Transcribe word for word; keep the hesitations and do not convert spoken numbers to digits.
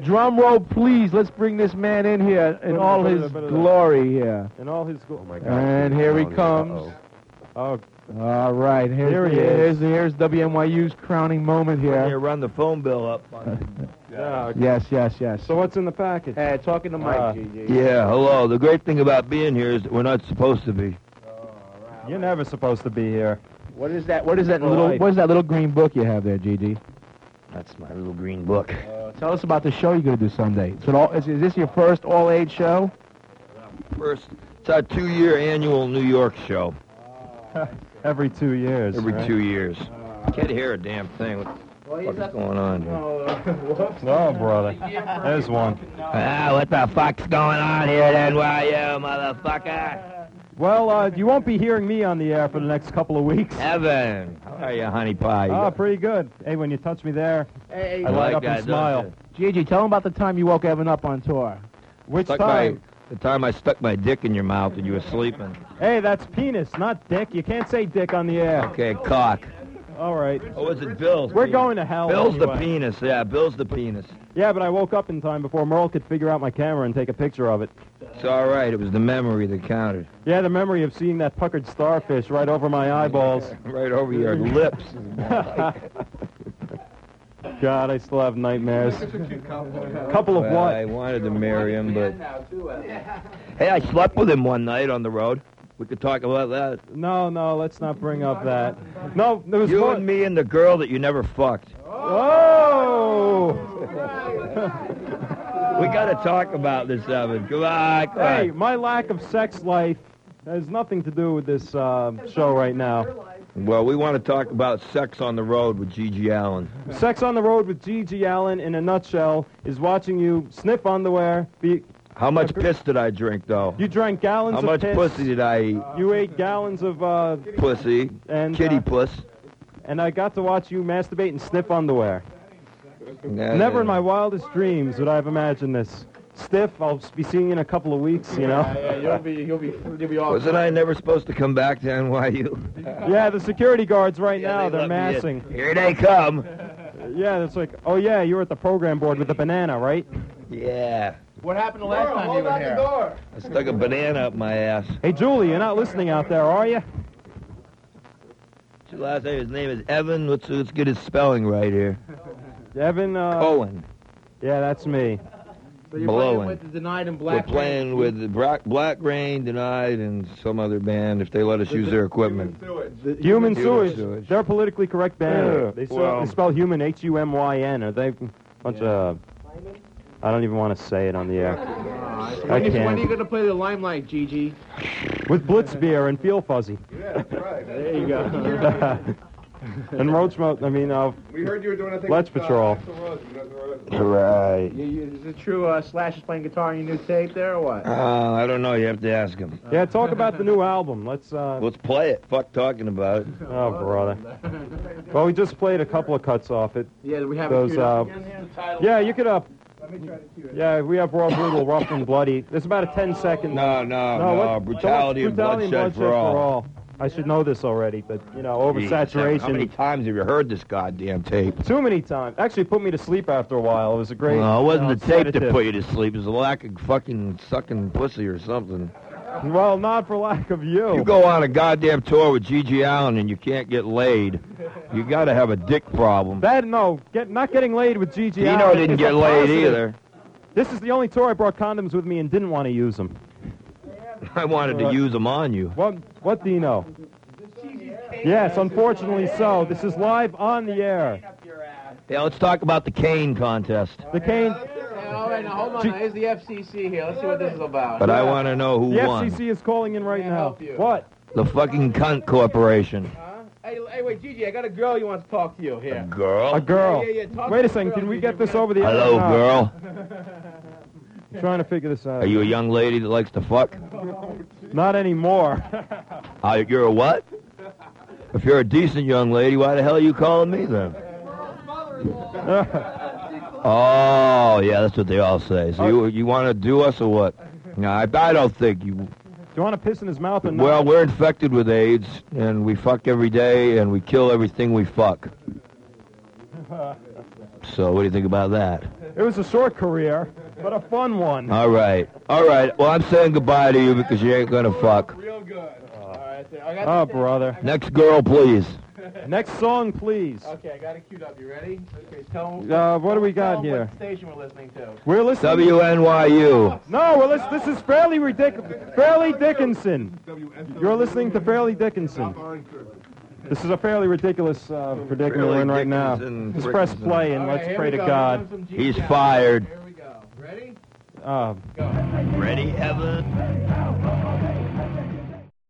Drum roll, please. Let's bring this man in here in all his glory here. In all his glory. Oh my God. And here he comes. Oh. All right. Here's, Here he here's, is. here's W N Y U's crowning moment here. You run the phone bill up. Yeah, okay. Yes, yes, yes. So what's in the package? Hey, talking to Mike, Uh, G G. Yeah, hello. The great thing about being here is that we're not supposed to be. You're never supposed to be here. What is that? What is that For little? life. What is that little green book you have there, G G? That's my little green book. Uh, tell us about the show you're going to do Sunday. So, all, is, is this your first all-age show? First, it's our two-year annual New York show. Every two years. Every right? two years. Can't hear a damn thing. What the fuck is going on here? Oh, brother. There's one. Ah, what the fuck's going on here, at N Y U, motherfucker? Well, uh, you won't be hearing me on the air for the next couple of weeks. Evan, how are you, honey pie? You Oh, got- pretty good. Hey, when you touch me there, Hey, I light up that, and smile. don't Gigi, tell him about the time you woke Evan up on tour. Which Stuck time? my, the time I stuck my dick in your mouth and you were sleeping. Hey, that's penis, not dick. You can't say dick on the air. Okay, cock. All right. Oh, was it Bill's? We're penis? going to hell. Bill's the anyway. penis. Yeah, Bill's the penis. Yeah, but I woke up in time before Merle could figure out my camera and take a picture of it. It's all right. It was the memory that counted. Yeah, the memory of seeing that puckered starfish right over my eyeballs. Right over your lips. God, I still have nightmares. Couple of Well, what? I wanted to marry him, but... Hey, I slept with him one night on the road. We could talk about that. No, no, let's not bring up that. No, there was You more. and me and the girl that you never fucked. Oh! We got to talk about this, Evan. Come on, come Hey, on. my lack of sex life has nothing to do with this uh, show right now. Well, we want to talk about sex on the road with Gigi Allen. Sex on the road with Gigi Allen, in a nutshell, is watching you sniff underwear. Be, How much piss did I drink, though? you drank gallons How of much piss. pussy did I eat? You ate gallons of uh, Pussy. and Kitty uh, puss. and I got to watch you masturbate and sniff underwear. Yeah, Never in yeah. my wildest dreams would I have imagined this. Stiff, I'll be seeing you in a couple of weeks, you know. Yeah, you'll be, you'll be, you'll be all. Wasn't I never supposed to come back to N Y U? Yeah, the security guards right Yeah, now, they they're let me in. massing. Here they come. Yeah, it's like, oh yeah, you were at the program board with the banana, right? Yeah. What happened the last time you were here? I stuck a banana up my ass. Hey, Julie, you're not listening out there, are you? What's your last name? His name is Evan. Let's, let's get his spelling right here. Evan, uh... Cohen. Yeah, that's me. So you're Below playing him. with the Denied and We're Black. playing with the Black, Black Rain, Denied, and some other band if they let us use their equipment. The Human, Human Sewage. Sewage. They're a politically correct band. Yeah, they, spell, well- they spell human H U M Y N. Are they a bunch of... I don't even want to say it on the air. I When, is, when are you can't. going to play the Limelight, Gigi? With Blitz beer and Feel Fuzzy. There you go. And Roach Mo- I mean, uh, We heard you were doing a thing Let's with, uh, Patrol. Axl Rose. You know the Rose. Right. You, you, is it true uh, Slash is playing guitar on your new tape there, or what? Uh, I don't know. You have to ask him. yeah, talk about the new album. Let's, uh... Let's play it. Fuck talking about it. Oh, brother. Well, we just played a couple of cuts off it. Yeah, we have Those, it queued up uh, again here? Yeah, you could, uh... Yeah, we have Raw, Brutal, Rough, and Bloody. There's about a ten second... No, no, no. what- brutality, and brutality bloodshed, for all. I should know this already, but, you know, Jesus, How many oversaturation. times have you heard this goddamn tape? Too many times. Actually, put me to sleep after a while. It was a great... No, it wasn't you know, the tape that sedative. put you to sleep. It was a lack of fucking sucking pussy or something. Well, not for lack of you. You go on a goddamn tour with Gigi Allen and you can't get laid. You got to have a dick problem. That, no, get, not getting laid with Gigi Dino Allen didn't is get a laid positive. either. This is the only tour I brought condoms with me and didn't want to use them. I wanted to Right. use them on you. What, what do you know? Yes, unfortunately so. This is live on the air. Yeah, let's talk about the cane contest. The cane... Yeah, all right, now hold on. Now, here's the F C C here. Let's see what this is about. But I want to know who The won. F C C is calling in right Can't now. help you. What? The fucking cunt corporation. Huh? Hey, hey, wait, Gigi, I got a girl you want to talk to you here. Girl? A girl. Yeah, yeah, yeah. Talk Wait to a the second. girl, Can we Gigi. get this We're over the air? Hello, or not? girl. I'm trying to figure this out. Are you a young lady that likes to fuck? Not anymore. Uh, you're a what? If you're a decent young lady, why the hell are you calling me then? Oh, yeah, that's what they all say. So you you want to do us or what? No, I, I don't think you... Do you want to piss in his mouth or not? Well, we're infected with AIDS, and we fuck every day, and we kill everything we fuck. So what do you think about that? It was a short career, but a fun one. All right. All right. Well, I'm saying goodbye to you because you ain't gonna fuck. Real good. All right, I got Oh, the- brother. Next girl, please. Next song, please. Okay, I got it queued up. You ready? Okay, tell Uh, what do we got tell 'em here? What station we're listening to? We're listening. W N Y U. No, well, this, this is Fairly Ridiculous. Fairly Dickinson. You're listening to Fairly Dickinson. This is a fairly ridiculous uh, predicament we're in right now. Dickinson, Let's press Dickinson. play and All right, let's here pray we to go. God. Here comes some G He's Jam. fired. Here we go. Ready? Uh, Go. Ready, Evan?